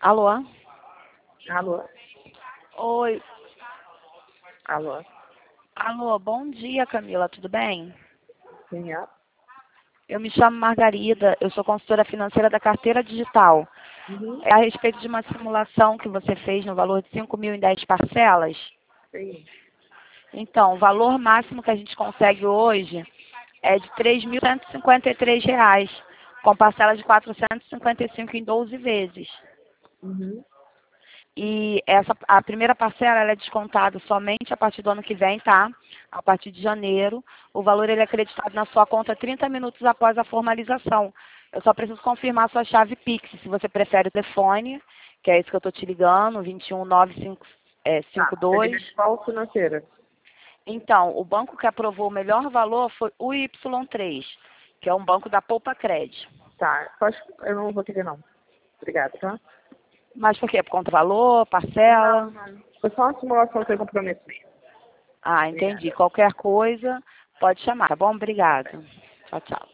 Alô? Alô? Oi. Alô? Alô, bom dia, Camila, tudo bem? Quem é? Eu me chamo Margarida, eu sou consultora financeira da Carteira Digital. Uhum. É a respeito de uma simulação que você fez no valor de 5.000 em 10 parcelas. Sim. Então, o valor máximo que a gente consegue hoje é de R$ 3.153, com parcela de 455 em 12 vezes. Uhum. E a primeira parcela ela é descontada somente a partir do ano que vem, tá? A partir de janeiro. O valor ele é acreditado na sua conta 30 minutos após a formalização. Eu só preciso confirmar a sua chave Pix, se você prefere o telefone, que é esse que eu estou te ligando, Tá. É de 21952. qual financeira? Então, o banco que aprovou o melhor valor foi o Y3, que é um banco da Poupa Cred. Tá. Eu não vou querer, não. Obrigada, tá? Mas por quê? Por conta do valor, Não, parcela? não. Foi só uma simulação sem compromisso mesmo. Ah, entendi. Obrigada. Qualquer coisa, pode chamar, tá bom? Tá bem. Obrigada. Tchau, tchau.